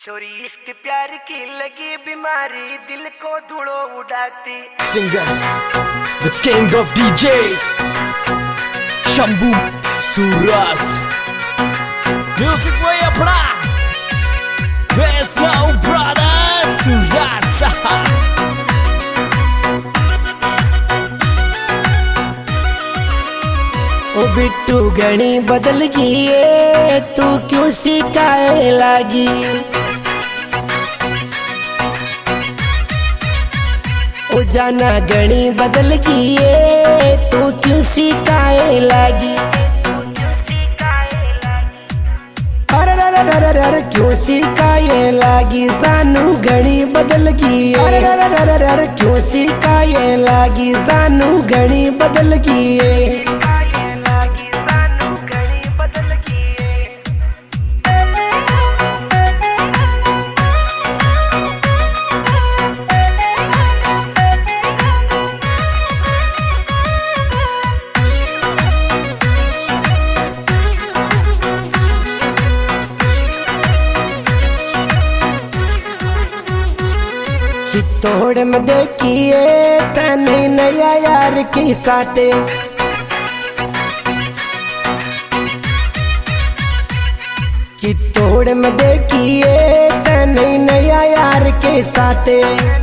छोरी इश्क प्यार की लगी बीमारी दिल को धूड़ो उड़ाती। Singer, the king of DJs, Shambhu Suras. Music way अपना, there's no brother Suras. ओ बिट्टू घनी बदल गई है, तू क्यों सिखाए लागी। ओ जाना घनी बदल गई है, तू क्यों सिखाए लागी। अरे क्यों सिखाए लागी, जानू घनी बदल गई। अरे क्यों सिखाए लागी, जानू घनी बदल गई। चित्तौड़ में देखिए तने नया यार की साथे। चित्तौड़ में देखिए तने नया यार के साथे।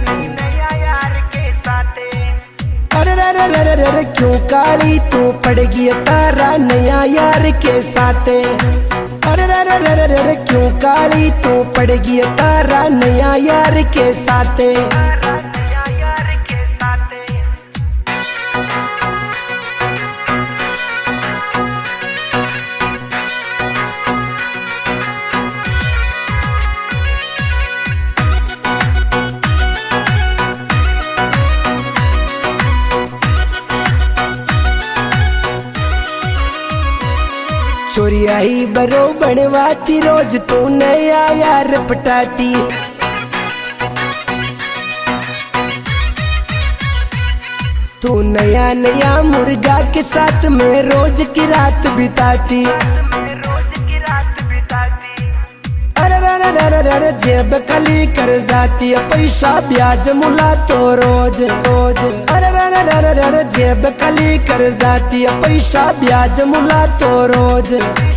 अरे क्यों काली तू पड़ गई तारा नया यार के साथे। अरे क्यों काली तू पड़ गई तारा नया यार के साथे। छोरी आई बरो बनवाती, रोज तू नया यार पटाती। तू नया नया मुर्गा के साथ में रोज की रात बिताती। अरे जेब खाली कर जाती, पैसा ब्याज मुला तो रोज रोज। अरे जेब खाली कर जाती, पैसा ब्याज मुला तो रोज।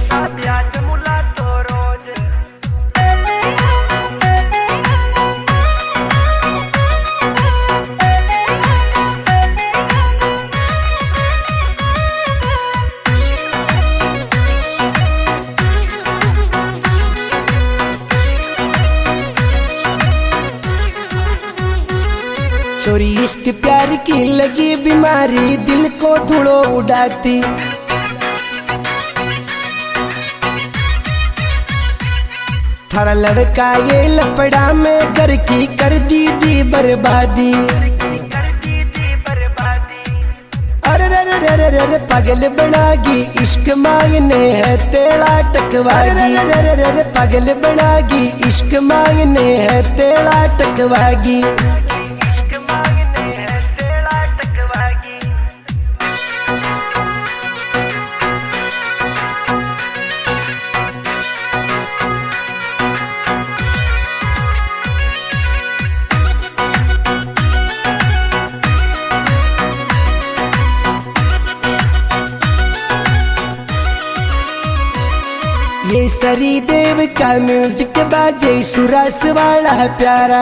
छोरी इश्क प्यार की लगी बीमारी दिल को धूड़ो उड़ाती। थारा लड़का ये लपड़ा में घर की कर दी बर्बादी। अरे पागल बनागी इश्क मांगने है तेरा टकवागी। अरे पागल बनागी इश्क मांगने है तेरा टकवागी। ये सरी देव का म्यूजिक बाजे सुरस वाला प्यारा।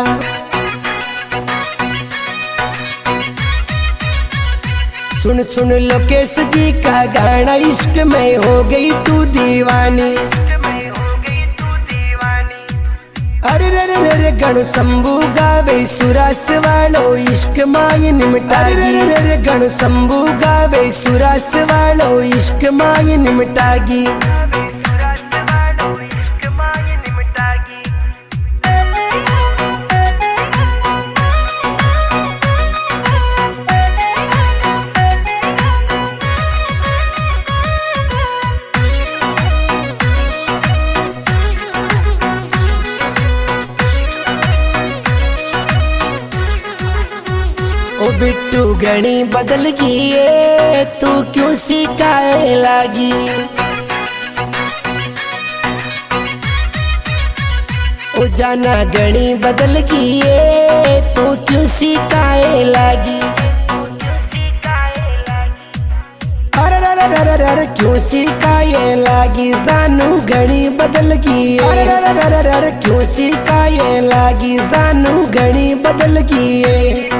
सुन सुन लोकेश जी का गाना, इश्क में हो गई तू दीवानी। अरे गण शंभू गावे सुरस वालो इश्क माय निमटागी। अरे गण शंभू गावे सुरस वालो इश्क माय निमटागी। ओ बिट्टू घनी बदल गई है, तू क्यों सिखाए लागी। ओ जाना गणी बदल गई है, तू क्यों सिकाए लागी? अरे क्यों सिकाए लागी? जानू गणी बदल गई। अरे क्यों सिकाए लागी? जानू गणी बदल गई।